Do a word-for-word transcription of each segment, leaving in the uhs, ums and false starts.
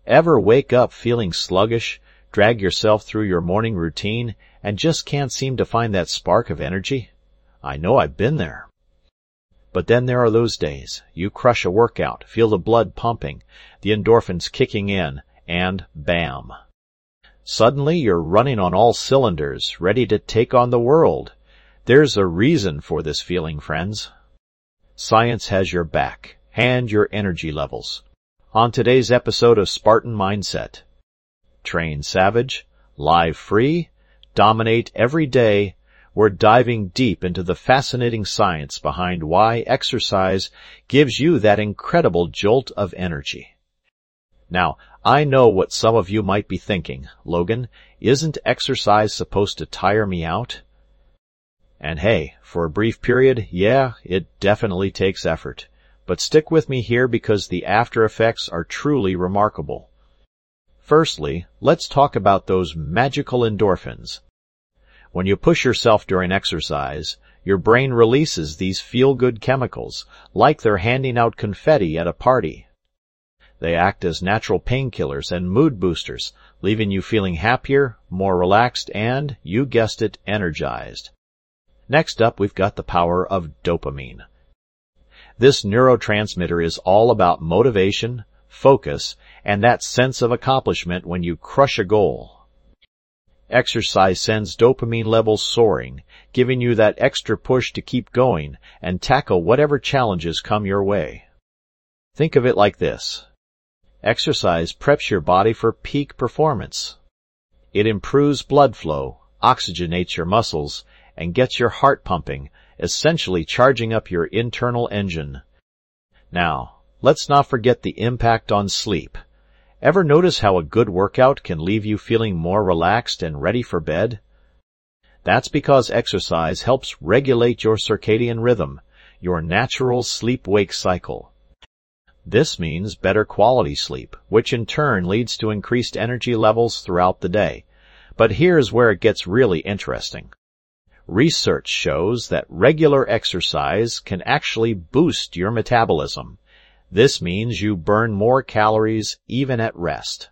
Ever wake up feeling sluggish, drag yourself through your morning routine, and just can't seem to find that spark of energy? I know I've been there. But then there are those days. You crush a workout, feel the blood pumping, the endorphins kicking in, and bam! Suddenly you're running on all cylinders, ready to take on the world. There's a reason for this feeling, friends. Science has your back, and your energy levels. On today's episode of Spartan Mindset, train savage, live free, dominate every day, we're diving deep into the fascinating science behind why exercise gives you that incredible jolt of energy. Now, I know what some of you might be thinking. Logan, isn't exercise supposed to tire me out? And hey, for a brief period, yeah, it definitely takes effort. But stick with me here because the after effects are truly remarkable. Firstly, let's talk about those magical endorphins. When you push yourself during exercise, your brain releases these feel-good chemicals, like they're handing out confetti at a party. They act as natural painkillers and mood boosters, leaving you feeling happier, more relaxed, and, you guessed it, energized. Next up, we've got the power of dopamine. This neurotransmitter is all about motivation, focus, and that sense of accomplishment when you crush a goal. Exercise sends dopamine levels soaring, giving you that extra push to keep going and tackle whatever challenges come your way. Think of it like this. Exercise preps your body for peak performance. It improves blood flow, oxygenates your muscles, and gets your heart pumping, essentially charging up your internal engine. Now, let's not forget the impact on sleep. Ever notice how a good workout can leave you feeling more relaxed and ready for bed? That's because exercise helps regulate your circadian rhythm, your natural sleep-wake cycle. This means better quality sleep, which in turn leads to increased energy levels throughout the day. But here's where it gets really interesting. Research shows that regular exercise can actually boost your metabolism. This means you burn more calories even at rest.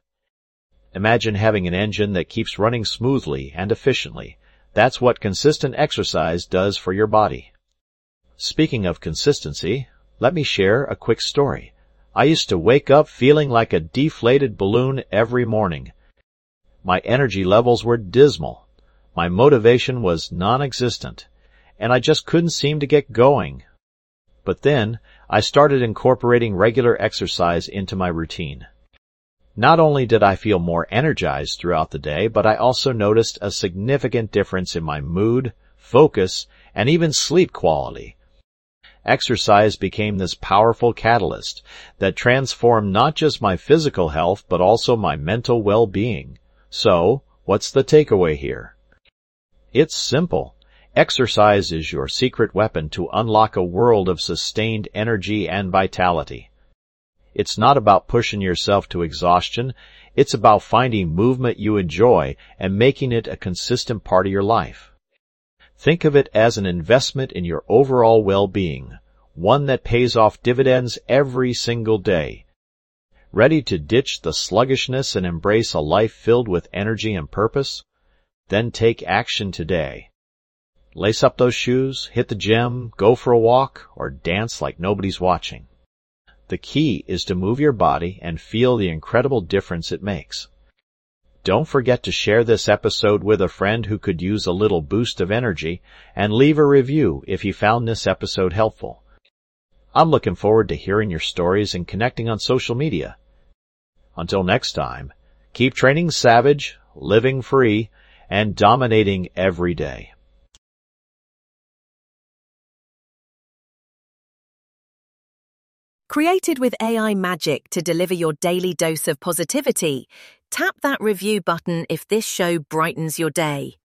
Imagine having an engine that keeps running smoothly and efficiently. That's what consistent exercise does for your body. Speaking of consistency, let me share a quick story. I used to wake up feeling like a deflated balloon every morning. My energy levels were dismal. My motivation was non-existent, and I just couldn't seem to get going. But then, I started incorporating regular exercise into my routine. Not only did I feel more energized throughout the day, but I also noticed a significant difference in my mood, focus, and even sleep quality. Exercise became this powerful catalyst that transformed not just my physical health, but also my mental well-being. So, what's the takeaway here? It's simple. Exercise is your secret weapon to unlock a world of sustained energy and vitality. It's not about pushing yourself to exhaustion. It's about finding movement you enjoy and making it a consistent part of your life. Think of it as an investment in your overall well-being, one that pays off dividends every single day. Ready to ditch the sluggishness and embrace a life filled with energy and purpose? Then take action today. Lace up those shoes, hit the gym, go for a walk, or dance like nobody's watching. The key is to move your body and feel the incredible difference it makes. Don't forget to share this episode with a friend who could use a little boost of energy, and leave a review if you found this episode helpful. I'm looking forward to hearing your stories and connecting on social media. Until next time, keep training savage, living free, and dominating every day. Created with A I magic to deliver your daily dose of positivity, tap that review button if this show brightens your day.